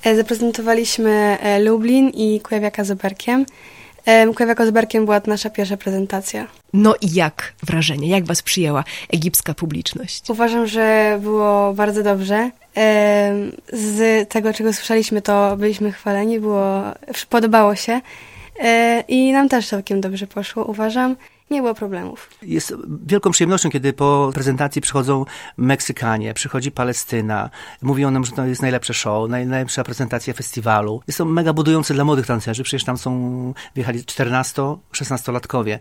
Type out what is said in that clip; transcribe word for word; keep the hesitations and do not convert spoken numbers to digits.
Zaprezentowaliśmy Lublin i Kujawiaka z Oberkiem. Kujawiaka z Oberkiem była to nasza pierwsza prezentacja. No i jak wrażenie? Jak was przyjęła egipska publiczność? Uważam, że było bardzo dobrze. Z tego, czego słyszeliśmy, to byliśmy chwaleni, było, podobało się i nam też całkiem dobrze poszło, uważam. Nie było problemów. Jest wielką przyjemnością, kiedy po prezentacji przychodzą Meksykanie, przychodzi Palestyna. Mówią nam, że to jest najlepsze show, najlepsza prezentacja festiwalu. Jest to mega budujące dla młodych tancerzy. Przecież tam są, wjechali czternasto-szesnastolatkowie.